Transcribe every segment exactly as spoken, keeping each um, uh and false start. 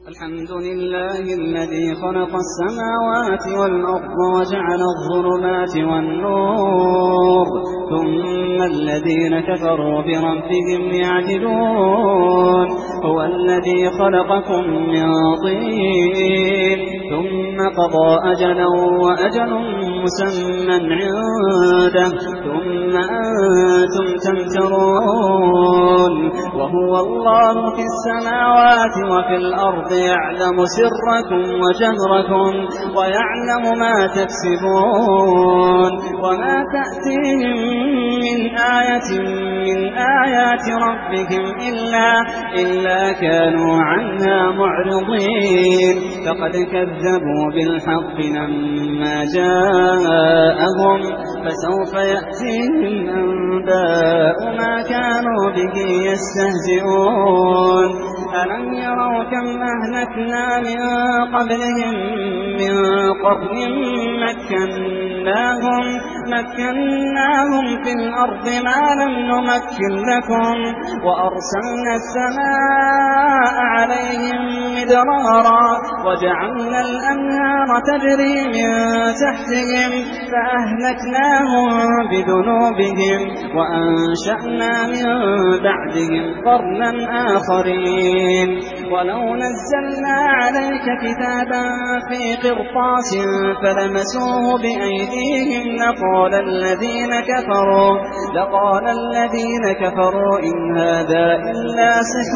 الحمد لله الذي خلق السماوات والأرض وجعل الظلمات والنور ثم الذين كفروا بربهم يعدلون هو الذي خلقكم من طين ثم قضى أجلا وأجل مسمى عنده ثم أنتم تمترون وهو الله في السماوات وفي الأرض يعلم سركم وجهركم ويعلم ما تكسبون وما تأتيهم من آية من آيات ربهم إلا, إلا كانوا عنها معرضين فقد كذبوا بالحق لما جاءهم فسوف يأتيهم أنباء ما كانوا به يستهزئون ألم يروا كم أهلكنا من قبلهم من قرن مكناهم, مكناهم في الأرض ما لم نمكن لكم وأرسلنا السماء عليهم مدرارا وجعلنا الأنهار تجري من تحتهم فأهلكناهم بذنوبهم وأنشأنا من بعدهم قرنا آخرين ولو نزلنا عليك كتابا في قرطاس فلمسوه بأيديهم لقال الذين كفروا لقال الذين كفروا إن هذا إلا سحر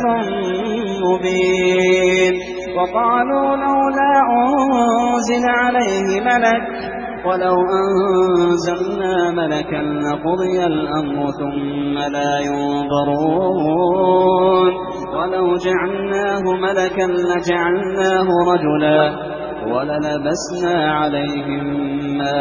مبين وقالوا لولا أنزل عليه ملك ولو أنزلنا ملكا لقضي الأمر ثم لا ينظرون ولو جعلناه ملكا لجعلناه رجلا وللبسنا عليهم ما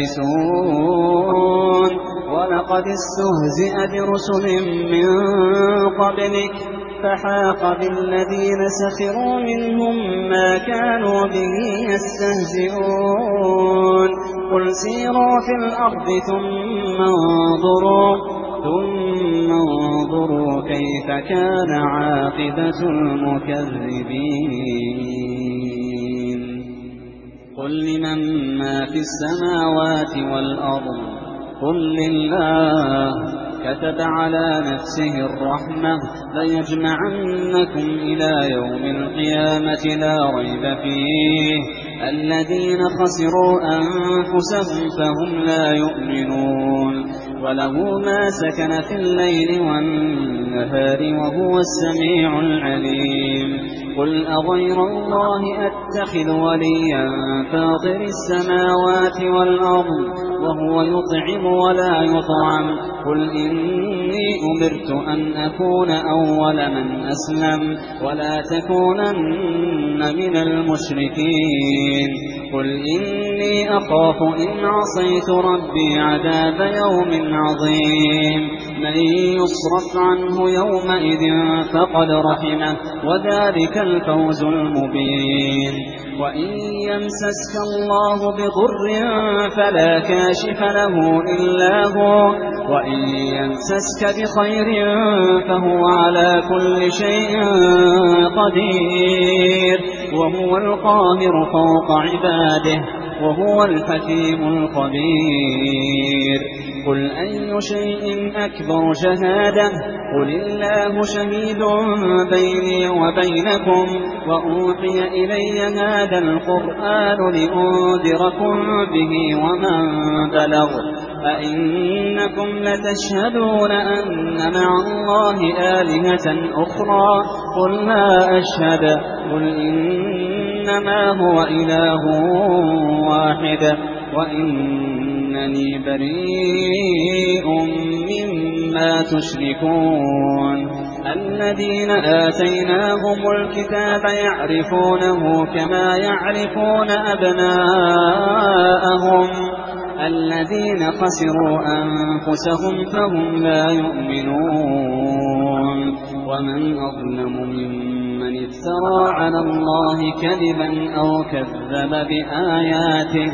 يلبسون ولقد استهزئ برسل من قبلك فحاق بالذين سخروا منهم ما كانوا به يستهزئون قل سيروا في الأرض ثم انظروا ثم انظروا كيف كان عاقبة المكذبين قل لمن ما في السماوات والأرض قل لله كتب على نفسه الرحمة ليجمعنكم إلى يوم القيامة لا ريب فيه الذين خسروا أنفسهم فهم لا يؤمنون وله ما سكن في الليل والنهار وهو السميع العليم قل أغير الله أتخذ وليا فاطر السماوات والأرض وهو يطعم ولا يطعم قل إني أمرت أن أكون أول من أسلم ولا تكونن من المشركين قل إني أخاف إن عصيت ربي عذاب يوم عظيم من يصرف عنه يومئذ فقد رحمه وذلك الفوز المبين وإن يمسسك الله بضر فلا كاشف له إلا هو وإن يمسسك بخير فهو على كل شيء قدير وهو القاهر فوق عباده وهو الحكيم الخبير قل أي شيء أكبر شهادة قل الله شهيد بيني وبينكم وأوحي إلي هذا القرآن لأنذركم به ومن بلغ أئنكم لتشهدون أن مع الله آلهة أخرى قل لا أشهد قل إنما هو إله واحد وإنني بريء مما تشركون الذين آتيناهم الكتاب يعرفونه كما يعرفون أبناءهم الذين خسروا أنفسهم فهم لا يؤمنون ومن أظلم ممن افترى على الله كذبا أو كذب بآياته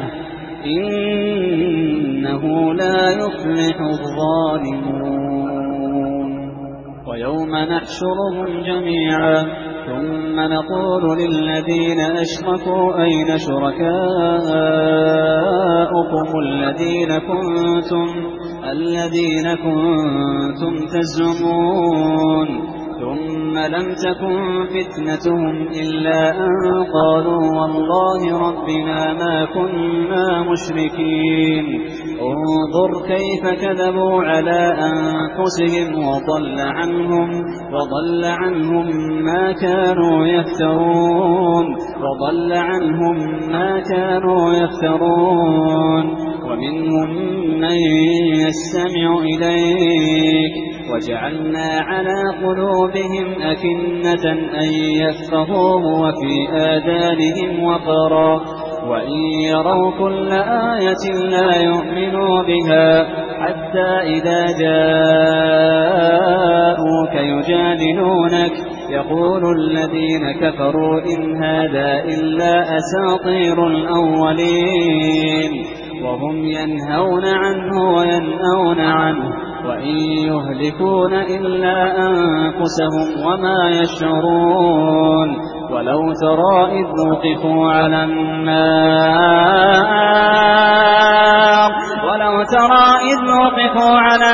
إنه لا يفلح الظالمون ويوم نحشرهم جميعا ثم نقول للذين أشركوا أين شركاؤكم الذين كنتم الذين كنتم تزعمون ثم لم تكن فتنتهم إلا أن قالوا والله ربنا ما كنا مشركين انظر كيف كذبوا على أنفسهم وضل عنهم وضل عنهم ما كانوا يفترون وضل عنهم ما كانوا يفترون ومنهم من يستمع إليك وجعلنا على قلوبهم أكنة أن يفقهوه وفي آذانهم وقرا وإن يروا كل آية لا يؤمنوا بها حتى إذا جاءوك يجادلونك يقول الذين كفروا إن هذا إلا أساطير الأولين وهم ينهون عنه وينأون عنه وإن يهلكون إلا أنفسهم وما يشعرون ولو ترى إذ وقفوا على النار ولو ترى إذ وقفوا على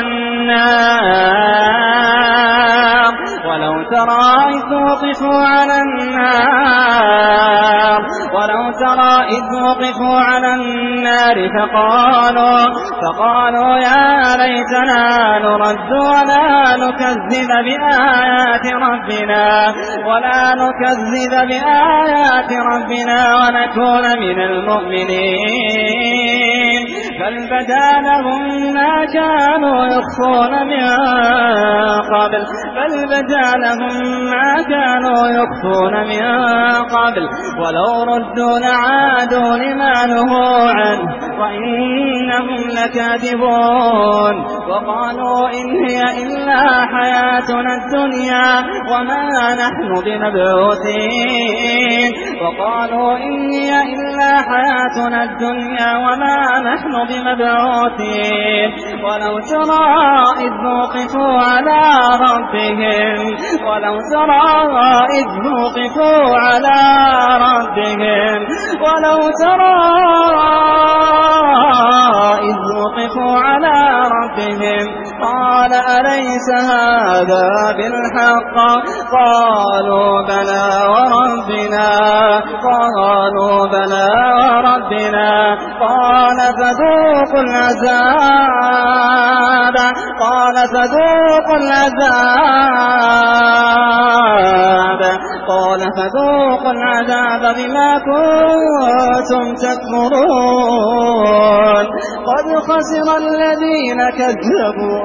النار ولو ترى إذ وقفوا على النار ولو ترى إذ وقفوا على النار فقالوا فقالوا يا ليتنا نرد ولا نكذب بآيات ربنا ولا نكذب بآيات ربنا ونكون من المؤمنين بل بدا لهم ما كانوا يخفون من قبل بل بدا لهم ما كانوا يخفون من قبل ولو ردوا لعادوا لما نهوا عنه وإنهم لكاذبون وقالوا إن هي إلا حياتنا الدنيا وما نحن بمبعوثين وقالوا إن هي إلا حياتنا الدنيا وما نحن بمبعوثين ولو ترى إذ وقفوا على ربهم ولو ترى إذ وقفوا على ربهم ولو ترى إذ وقفوا على ربهم قال أليس هذا بالحق قالوا بلى وربنا قالوا بلى وربنا قال فذوقوا العذاب قال فذوقوا العذاب قال فذوقوا العذاب بما كنتم تكفرون قد خسر الذين كذبوا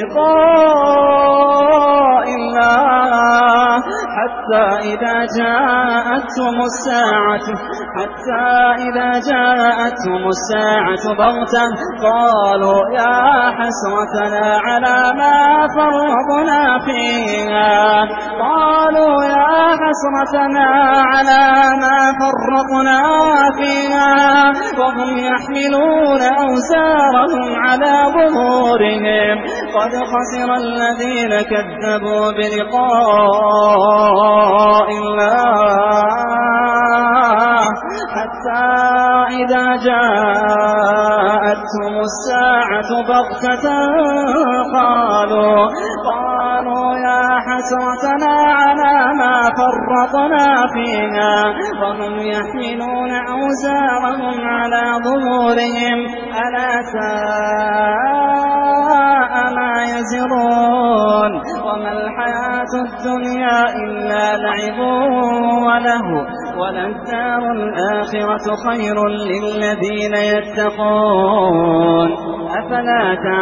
بلقاء الله حتى إذا جاءتهم الساعة حتى إذا جاءتهم الساعة بغتة قالوا يا حسرتنا على ما فرطنا فيها قالوا يا حسرتنا على ما فرطنا فيها وهم يحملون أوزارهم على ظهورهم قد خسر الذين كذبوا بلقاء الله حتى إذا جاءتهم الساعة بغتة قالوا قالوا يا حسرتنا على ما فرطنا فيها وهم يحملون أوزارهم على ظهورهم ألا ساء ما يزرون وما الحياة الدنيا إلا لعب وله وللدار الآخرة خير للذين يتقون أفلا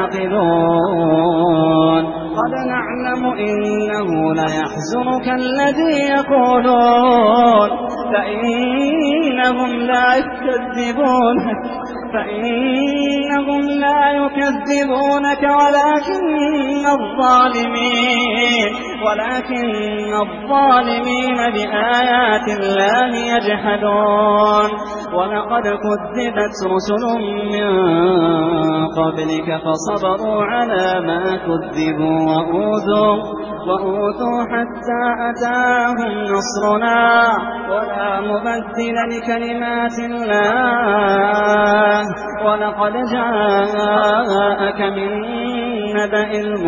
تعقلون قد نعلم إنه ليحزنك الذي يقولون فإنهم لا يكذبونك فإنهم لا يكذبونك ولكن الظالمين ولكن الظالمين بآيات الله يجحدون ولقد كذبت رسل من قبلك فصبروا على ما كذبوا وأوذوا وأوذوا حتى أتاهم نصرنا ولا مبدل لكلمات الله ولقد جاءك من نبأ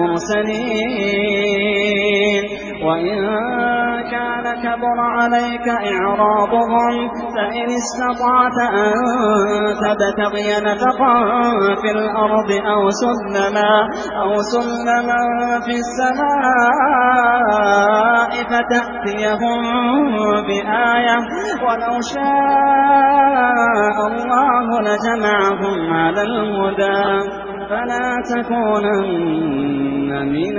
المرسلين وإن كان كبر عليك إعراضهم فإن استطعت أن تبتغي نفقا في الأرض أو سلما أو سلما في السماء فتأتيهم بآية ولو شاء الله لجمعهم على الهدى فلا تكونن من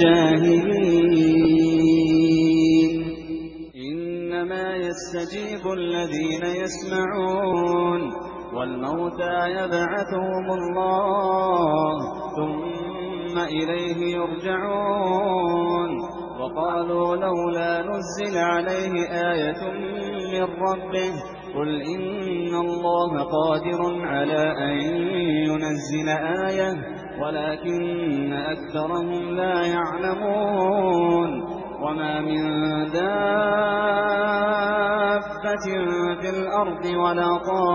الجاهلين إنما يستجيب الذين يسمعون والموتى يبعثهم الله ثم إليه يرجعون وقالوا لولا نزل عليه آية من ربه قل إن الله قادر على أن ينزل آية ولكن أكثرهم لا يعلمون وما من دابة في الأرض ولا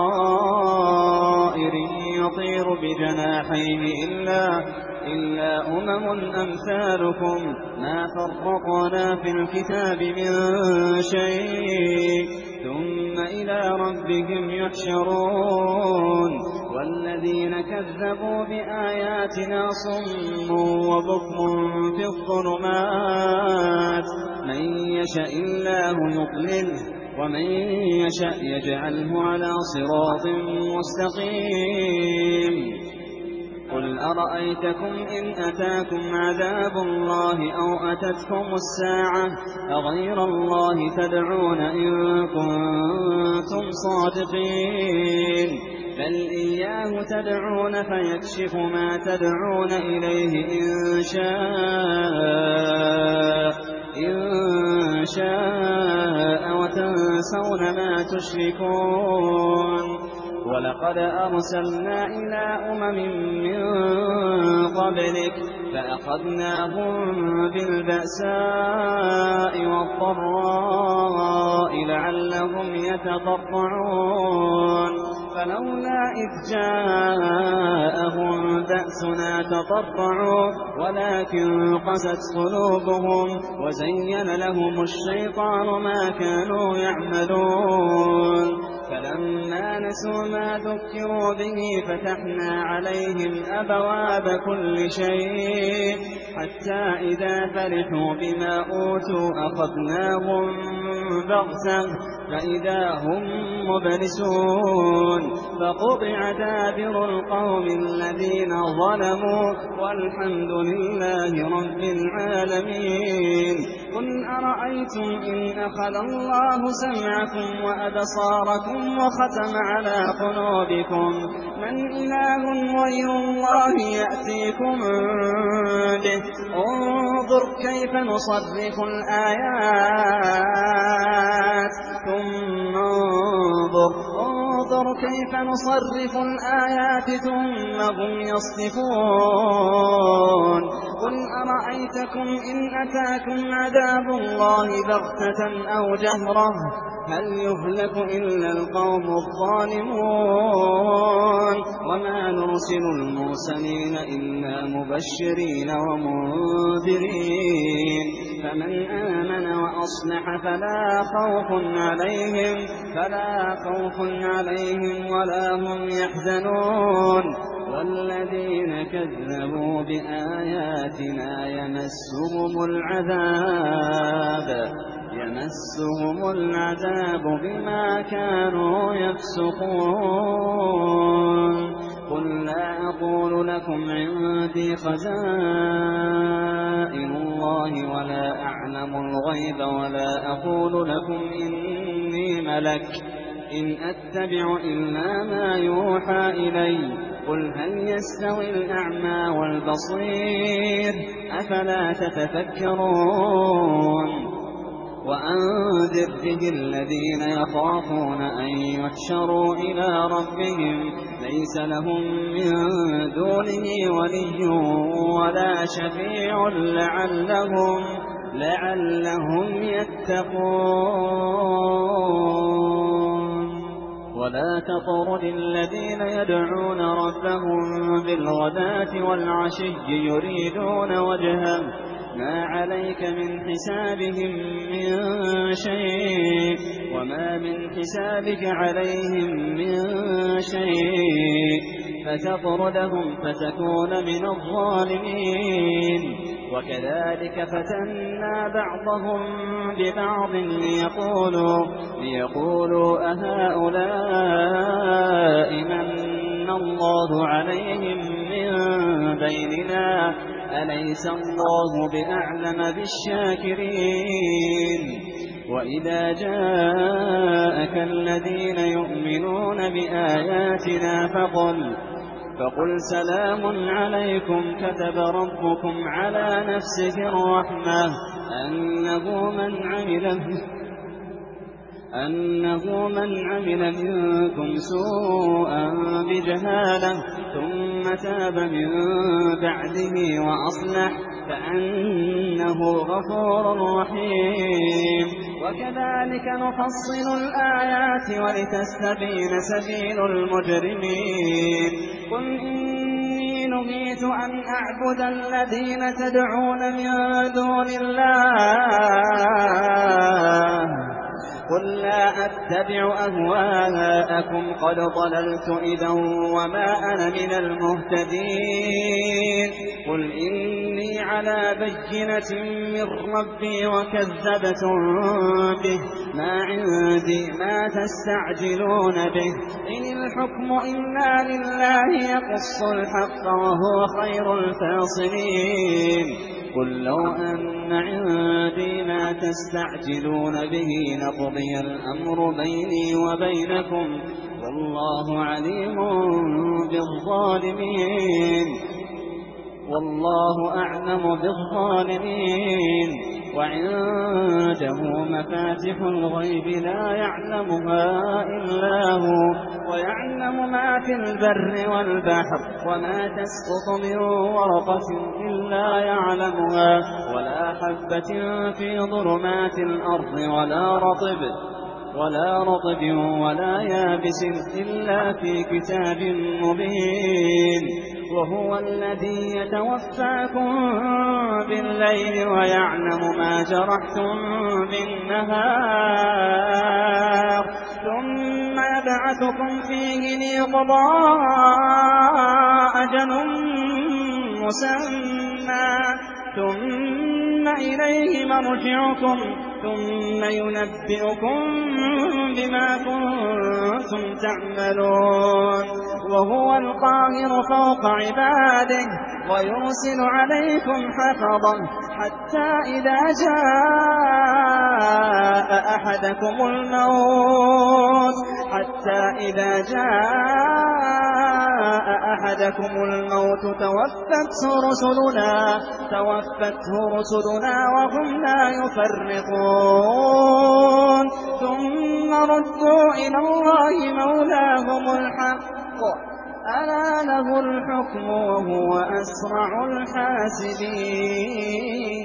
طائر يطير بجناحيه إلا إلا أمم أمثالكم ما فرقنا في الكتاب من شيء ثم إلى ربهم يحشرون والذين كذبوا بآياتنا صم وبكم في الظلمات من يشاء الله يضلله ومن يشاء يجعله على صراط مستقيم قل أرأيتكم إن أتاكم عذاب الله أو أتتكم الساعة أغير الله تدعون إن كنتم صادقين بل إياه تدعون فيكشف ما تدعون إليه إن شاء إن شاء وتنسون ما تشركون ولقد أرسلنا إلى أمم من قبلك فأخذناهم بالبأساء والضراء لعلهم يتضرعون فلولا إذ جاءهم بأسنا تضرعوا ولكن قست قلوبهم وزين لهم الشيطان ما كانوا يعملون فلما نسوا ما ذكروا به فتحنا عليهم أبواب كل شيء حتى إذا فرحوا بما أوتوا أخذناهم بغتة فإذا هم مبلسون فقطع دابر القوم الذين ظلموا والحمد لله رب العالمين قل أرأيتم إن أخذ الله سمعكم وأبصاركم وختم على قلوبكم من إله غير الله يأتيكم به انظر كيف نصرف الآيات ثم انظر انظر كيف نصرف الآيات ثم هم يصدفون قل أرأيتكم إن أتاكم عذاب الله بغتة أو جهرة هل يهلك إلا القوم الظالمون وما نرسل المرسلين إلا مبشرين ومنذرين فمن آمن وأصلح فلا خوف عليهم فلا خوف عليهم ولا هم يحزنون والذين كذبوا بآياتنا يمسهم العذاب يمسهم العذاب بما كانوا يفسقون قل لا أقول لكم عندي خزائن الله ولا أعلم الغيب ولا أقول لكم إني ملك إن أتبع إلا ما يوحى إلي قل هل يستوي الأعمى والبصير أفلا تتفكرون وأنذر به الذين يخافون أن يحشروا إلى ربهم ليس لهم من دونه ولي ولا شفيع لعلهم, لعلهم يتقون ولا تطرد الذين يدعون ربهم بالغداة والعشي يريدون وجهه ما عليك من حسابهم من شيء وما من حسابك عليهم من شيء فتطردهم فتكون من الظالمين وكذلك فتنا بعضهم ببعض ليقولوا, ليقولوا أهؤلاء من الله عليهم من بيننا أليس الله بأعلم بالشاكرين وإذا جاءك الذين يؤمنون بآياتنا فقل, فقل سلام عليكم كتب ربكم على نفسه الرحمة أنه من عمل أنه من عمل منكم سوءا بجهالة ثم تاب من بعده وأصلح فأنه غفور رحيم وكذلك نفصل الآيات ولتستبين سبيل المجرمين قل إني نهيت أن أعبد الذين تدعون من دون الله قل لا أتبع أهواءكم قد ضللت إذا وما أنا من المهتدين قل إني على بينة من ربي وكذبتم به ما عندي ما تستعجلون به إن الحكم إلا لله يقص الحق وهو خير الفاصلين قل لو أن عندي ما تستعجلون به لقضي الأمر بيني وبينكم والله عليم بالظالمين والله أعلم بالظالمين وعنده مفاتح الغيب لا يعلمها إلا هو ويعلم ما في البر والبحر وما تسقط من ورقة إلا يعلمها ولا حبة في ظلمات الأرض ولا رطب ولا رطب ولا يابس إلا في كتاب مبين وهو الذي يتوفاكم بالليل ويعلم ما جرحتم بالنهار ثم يبعثكم فيه ليقضى أجل مسمى ثم إليه مرجعكم ثم ينبئكم بما كنتم تعملون وهو القاهر فوق عباده ويرسل عليكم حفظا حتى إذا جاء أحدكم الموت حتى إذا جاء أحدكم الموت توفته رسلنا توفته رسلنا وهم لا يفرقون ثم ردوا إلى الله مولاهم الحق ألا له الحكم وهو أسرع الحاسبين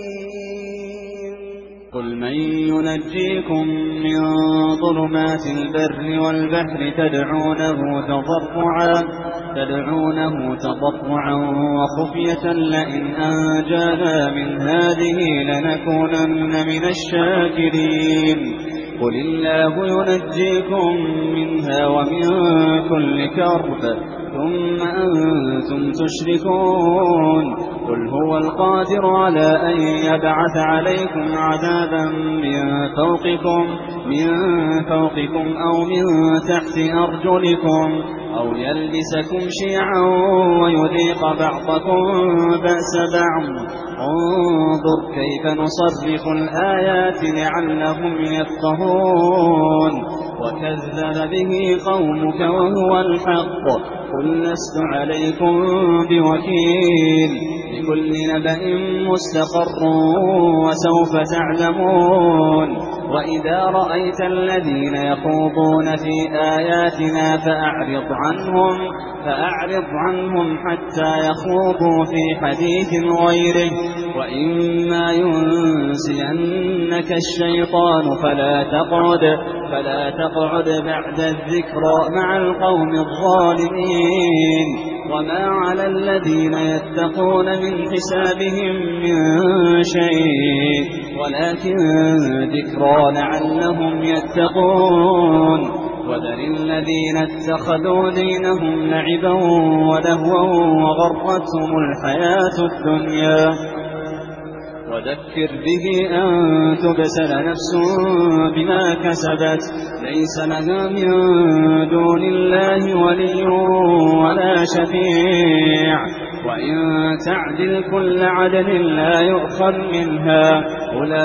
قل من ينجيكم من ظلمات البر والبحر تدعونه تضرعا تدعونه تضرعا وخفية لئن أنجانا من هذه لنكونن من الشاكرين قل الله ينجيكم منها ومن كل كرب ثم أنتم تشركون قل هو القادر على أن يبعث عليكم عذابا من فوقكم من فوقكم أو من تحت أرجلكم أو يلبسكم شيعا ويذيق بعضكم بأس بعض انظر كيف نصرف الآيات لعلهم يفقهون وكذب به قومك وهو الحق قل لست عليكم بوكيل لكل نبأ مستقر وسوف تعلمون وإذا رأيت الذين يخوضون في آياتنا فأعرض عنهم فأعرض عنهم حتى يخوضوا في حديث غيره وإما ينسينك الشيطان فلا تقعد فلا تقعد بعد الذكرى مع القوم الظالمين وما على الذين يتقون من حسابهم من شيء ولكن ذكرى لعلهم يتقون وذر الذين اتخذوا دينهم لعبا ولهوا وغرتهم الحياة الدنيا وذكر به أن تبسل نفس بما كسبت ليس لها من دون الله ولي ولا شفيع وإن تعدل كل عدل لا يؤخذ منها أولئك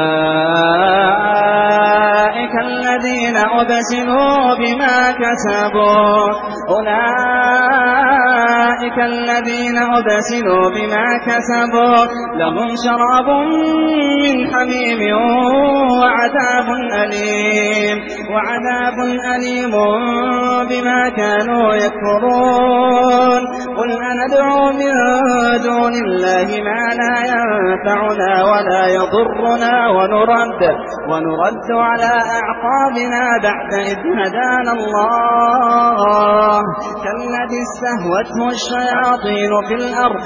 الذين أبسلوا بما كسبوا أولئك الذين أبسلوا بما كسبوا لهم شراب من حميم وعذاب أليم وعذاب أليم بما كانوا يكفرون قل أندعو من دون الله ما لا ينفعنا ولا يضرنا ونرد ونرد على أعقابنا بعد إذ هدانا الله كالذي استهوته الشياطين في الأرض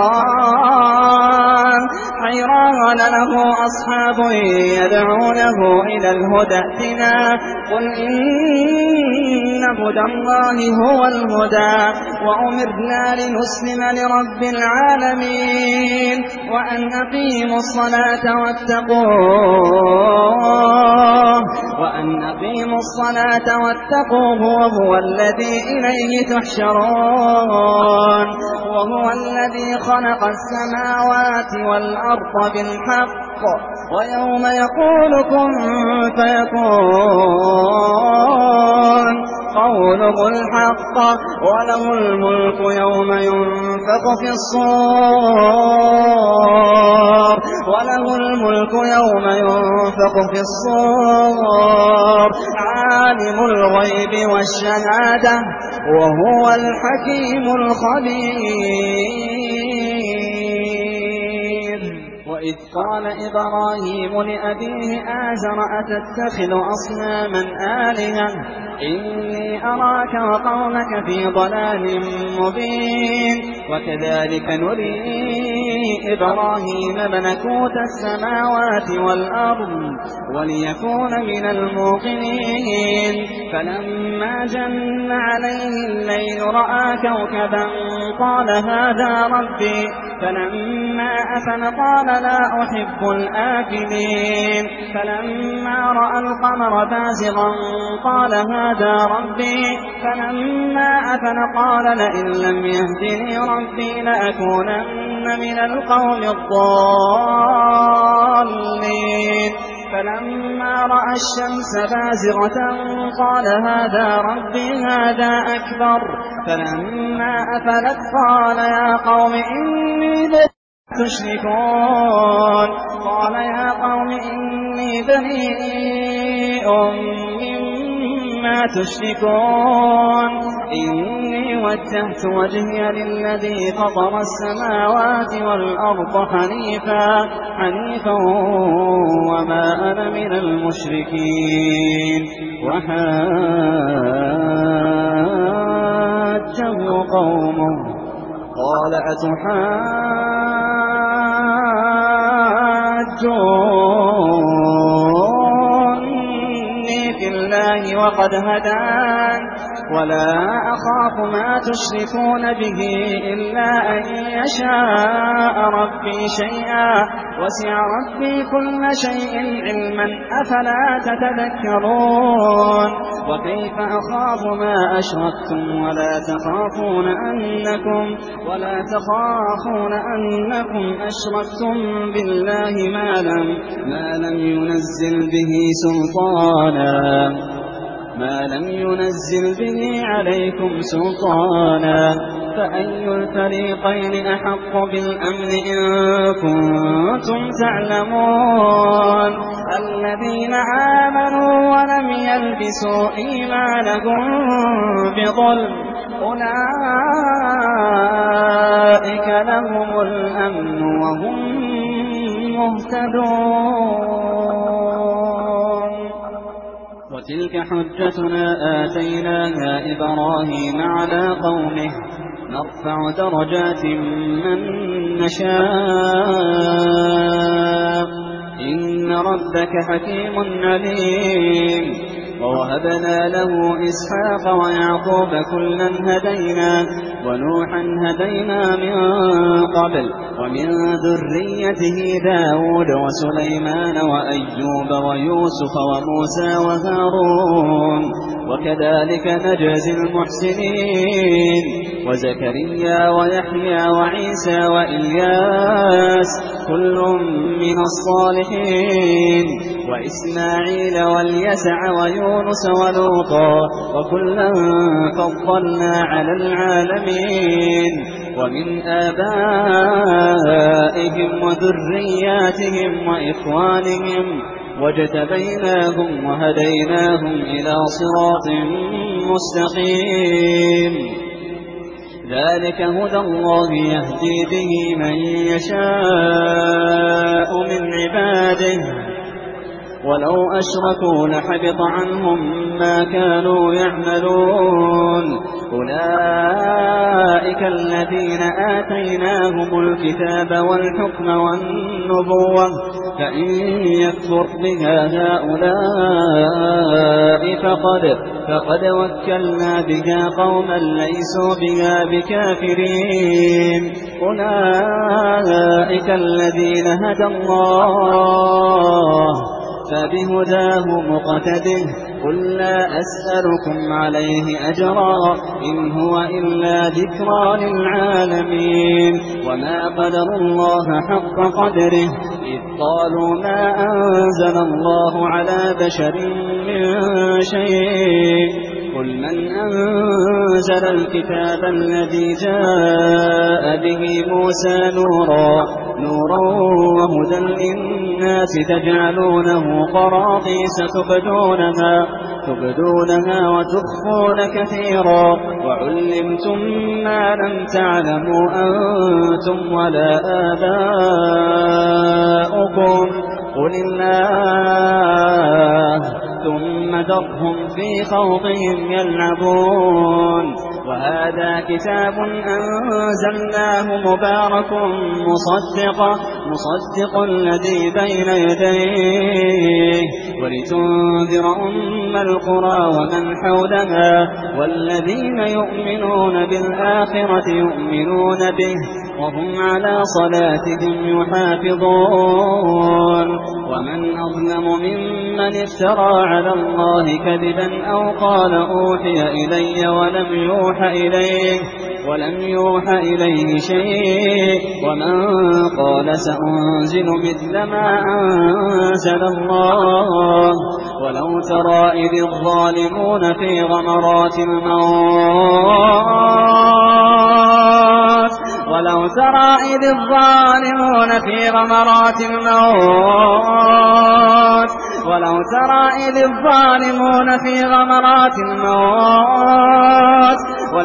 حيران حيران له أصحاب يدعونه إلى الهدى ائتنا قل إن هدى الله هو الهدى وأمرنا لنسلم لرب العالمين وأن أقيموا الصلاة واتقوه وأن أقيموا الصلاة واتقوه وهو الذي إليه تحشرون وهو الذي خلق السماوات والأرض بالحق ويوم يقول كن فيكون قوله الحق وله الملك يوم ينفخ في الصور وله الملك يوم ينفخ في الصور عالم الغيب والشهادة وهو الحكيم الخبير وإذ قال إبراهيم لأبيه آزر أتتخذ أصناما آلهة إني أراك وقومك في ضلال مبين وكذلك نري إبراهيم ملكوت السماوات والأرض وليكون من الموقنين فلما جن عليه الليل رأى كوكبا قال هذا ربي فلما أفل قال لا أحب الآفلين فلما رأى القمر بازغا قال هذا ربي فلما أفل قال لئن لم يهدني ربي لأكونن من القوم الضالين فلما رأى الشمس بازغة قال هذا ربي هذا أكبر فلما أفلت قال يا قوم إني تشركون قال يا قوم إني بريء مما تشركون إني وجهت وجهي للذي فطر السماوات والأرض حنيفا حنيفا وما أنا من المشركين وحاجه قومه قال أتحاجوني في الله وقد هدان ولا أخاف ما تشركون به إلا أن يشاء ربي شيئا وسع ربي كل شيء علما أفلا تتذكرون وكيف أخاف ما أشركتم ولا تخافون أنكم ولا تخافون أنكم أشركتم بالله ما لم ما لم ينزل به سلطانا ما لم ينزل به عليكم سلطانا فأي الفريقين أحق بالأمن إن كنتم تعلمون الذين آمنوا ولم يلبسوا إيمانهم بظلم أولئك لهم الأمن وهم مهتدون وتلك حجتنا آتيناها إبراهيم على قومه نرفع درجات من نشاء إن ربك حكيم عليم ووهبنا له إسحاق ويعقوب كلا هدينا ونوحا هدينا من قبل ومن ذريته داود وسليمان وأيوب ويوسف وموسى وهارون وكذلك نجزي المحسنين وزكريا ويحيى وعيسى وإلياس كل من الصالحين وإسماعيل واليسع ويونس ولوطا وكلا فضلنا على العالمين ومن آبائهم وذرياتهم وإخوانهم واجتبيناهم وهديناهم إلى صراط مستقيم ذلك هدى الله يهدي به من يشاء من عباده ولو أشركوا لحبط عنهم ما كانوا يعملون أولئك الذين آتيناهم الكتاب والحكم والنبوة فإن يكفر بها هؤلاء فقد, فقد وكلنا بها قوما ليسوا بها بكافرين أولئك الذين هدى الله فبهداه مقتده قل لا أسألكم عليه أجرا إن هو إلا ذكرى للعالمين وما قدر الله حق قدره إذ قالوا ما أنزل الله على بشر من شيء قل من أنزل الكتاب الذي جاء به موسى نورا نورا وهدى للناس تجعلونه قراطيس تبدونها, تبدونها وتخفون كثيرا وعلمتم ما لم تعلموا أنتم ولا آباؤكم قل الله ثم ذرهم في خوضهم يلعبون وهذا كتاب أنزلناه مبارك مصدق, مصدق الذي بين يديه ولتنذر أم القرى ومن حولها والذين يؤمنون بالآخرة يؤمنون به وهم على صلاتهم يحافظون ومن أظلم ممن افترى على الله كذبا أو قال أوحي إلي ولم يوحى إليه ولم يوحى إليه شيء ومن قال سأنزل مثل ما أنزل الله ولو ترى إذ الظالمون في غمرات الموت ولو ترى إذ الظالمون في غمرات الموت ولو ترى إذ الظالمون في غمرات الموت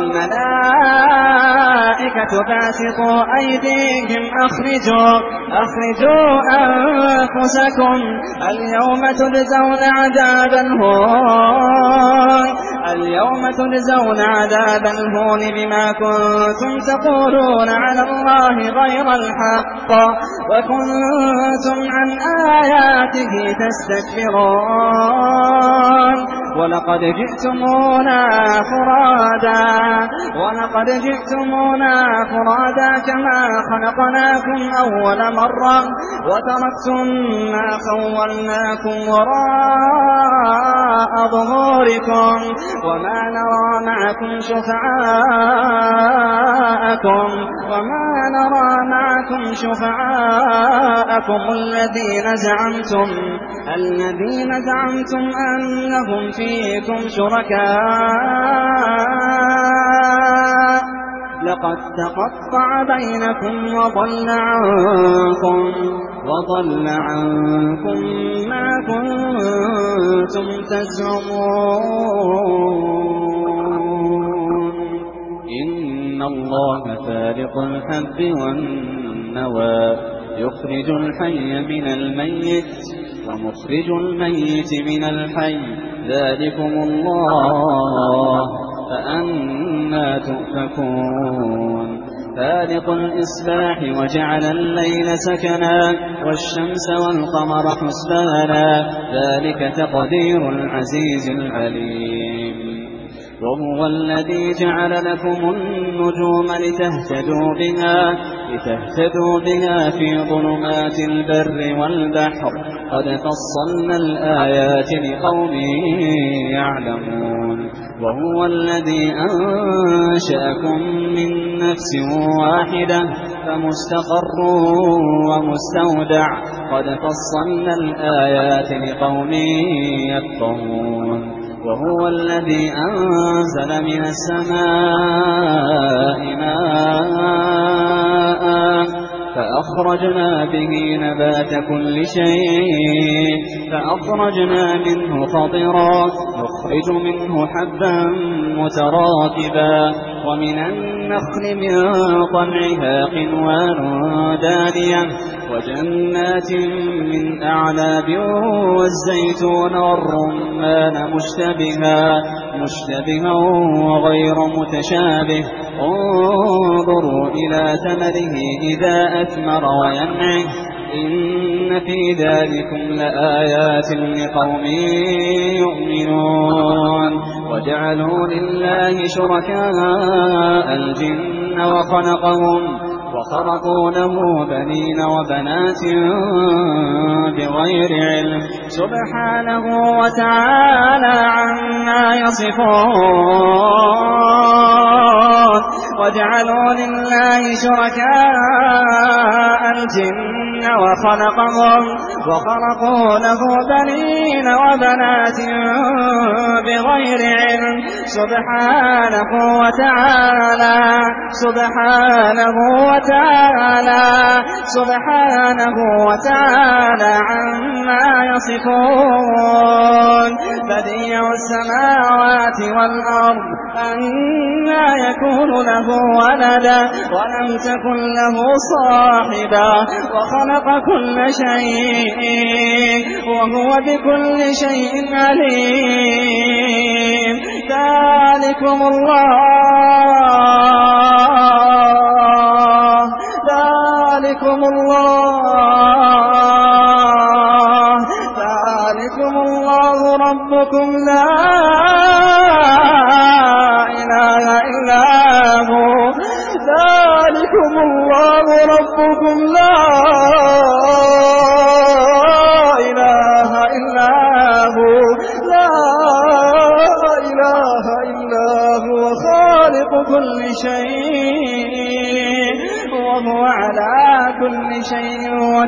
والملائكة باسطوا أيديهم أخرجوا, أخرجوا أنفسكم اليوم تجزون عذاب الهون اليوم تجزون عذاب الهون بما كنتم تقولون على الله غير الحق وكنتم عن آياته تستكبرون ولقد جئتمونا فرادا ولقد جئتمونا فرادا كما خلقناكم أول مرة وتركتم ما خولناكم وراء ظهوركم وما نرى معكم شفعاءكم وما نرى معكم شفعاءكم الذين زعمتم الذين زعمتم أنهم فيكم شركاء لقد تقطع بينكم وضل عنكم وضل عنكم ما كنتم تزعمون إن الله فالق الحب والنوى يخرج الحي من الميت ومخرج الميت من الحي ذلكم الله فأنى تؤفكون فالق الإصباح وجعل الليل سكنا والشمس والقمر حسبانا ذلك تقدير العزيز العليم وهو الذي جعل لكم النجوم لتهتدوا بها لتهتدوا بها في ظلمات البر والبحر قد فصلنا الآيات لقوم يعلمون وهو الذي أنشأكم من نفس واحدة فمستقر ومستودع قد فصلنا الآيات لقوم يفقهون وهو الذي أنزل من السماء ماء فأخرجنا به نبات كل شيء فأخرجنا منه خضرا نخرج منه حبا متراكبا ومن النخل من طلعها قنوان دانية وجنات من أعناب والزيتون والرمان مشتبها مشتبها وغير متشابه انظروا إلى ثمره إذا أثمر وينعه إن في ذلكم لآيات لقوم يؤمنون وجعلوا لله شركاء الجن وخلقهم وخرقوا له بنين وبنات بغير علم سبحانه وتعالى عما يصفون وجعلوا لله شركاء الجن وخلقهم وخرقوا له بنين وبنات بغير علم سبحانه وتعالى سبحانه وتعالى سبحانه وتعالى عما يصفون بديع السماوات والأرض أنى يكون له ولدا ولم تكن له صاحبا وخلق كل شيء وهو بكل شيء عليم ذلكم الله ذلكم الله ذلكم الله ربكم لا إله إلا هو ذلكم الله ربكم لا إله إلا هو لا إله إلا هو خالق كل شيء وهو على كل شيء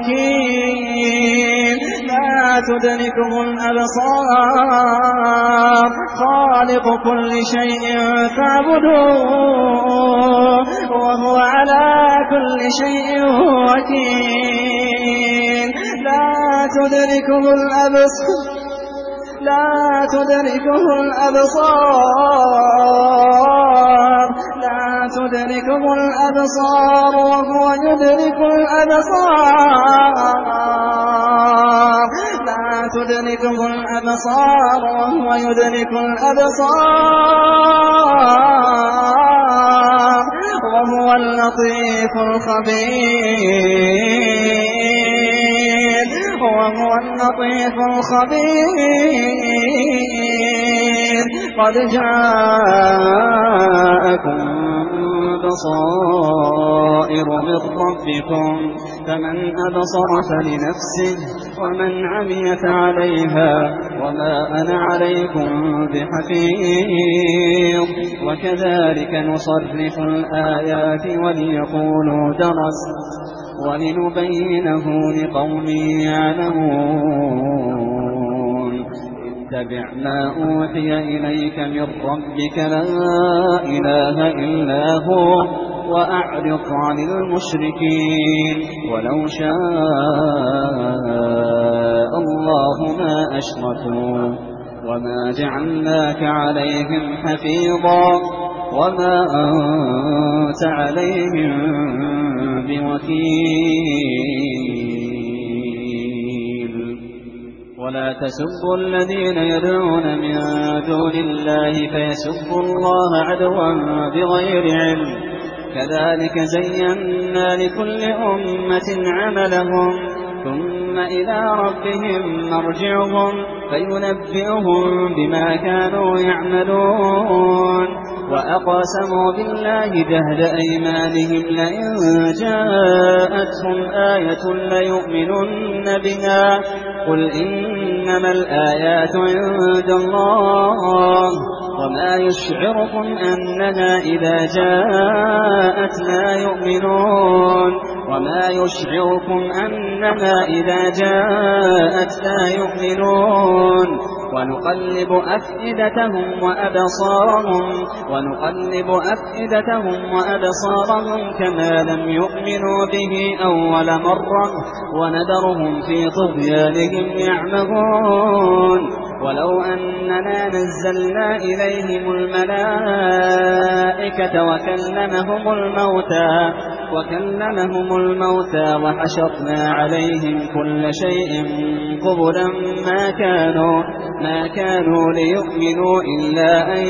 وكيل لا تدركه الأبصار خالق كل شيء فاعبدوه وهو على كل شيء وكيل لا تدركه الأبصار لا تدركه الأبصار لا تدركه الأبصار وهو يدرك الأبصار لا تدركه الأبصار وهو يدرك الأبصار وهو اللطيف الخبير وهو اللطيف الخبير قد جاءكم بصائر من ربكم فمن أبصر فلنفسه ومن عمي فعليها وما أنا عليكم بحفيظ وكذلك نصرف الآيات وليقولوا درس ولنبينه لقوم يعلمون اتبع ما أوحي إليك من ربك لا إله إلا هو وأعرض عن المشركين ولو شاء الله ما أشركوا وما جعلناك عليهم حفيظا وما أنت عليهم بوكيل ولا تسبوا الذين يدعون من دون الله فيسبوا الله عدوا بغير علم كذلك زينا لكل أمة عملهم ثم إلى ربهم مرجعهم فينبئهم بما كانوا يعملون وأقسموا بالله جهد أيمانهم لئن جاءتهم آية ليؤمنن بها قل إنما الآيات عند الله وما يشعركم أنها إذا جاءت لا يؤمنون وما يشعركم أنها إذا جاءت لا يؤمنون ونقلب أفئدتهم وأبصارهم ونقلب أفئدتهم وأبصارهم كما لم يؤمنوا به أول مرة ونذرهم في طغيانهم يعمهون ولو أننا نزلنا إليهم الملائكة وكلمهم الموتى وكلمهم الموتى وحشرنا عليهم كل شيء قبلا ما كانوا ما كانوا ليؤمنوا إلا أن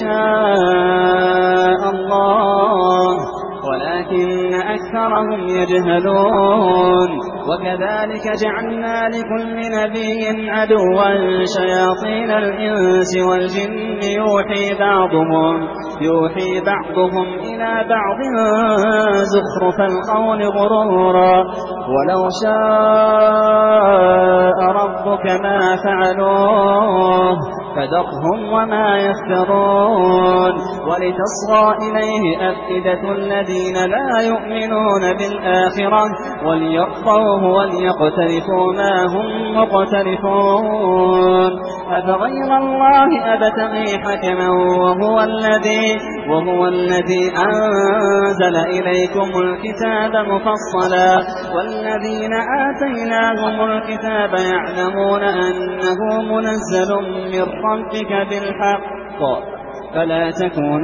يشاء الله ولكن أكثرهم يجهلون وكذلك جعلنا لكل نبي عدوا شياطين الإنس والجن يوحي بعضهم يوحي بعضهم إلى بعض زخرف القول غرورا ولو شاء ربك ما فعلوه فذرهم وما يفترون ولتصغى إليه أفئدة الذين لا يؤمنون بالآخرة وليرضوه وليقترفوا ما هم مقترفون أفغير الله أبتغي حكما وهو الذي وهو الذي أنزل إليكم الكتاب مفصلا والذين آتيناهم الكتاب يعلمون أنه منزل من ربك بالحق فلا تكون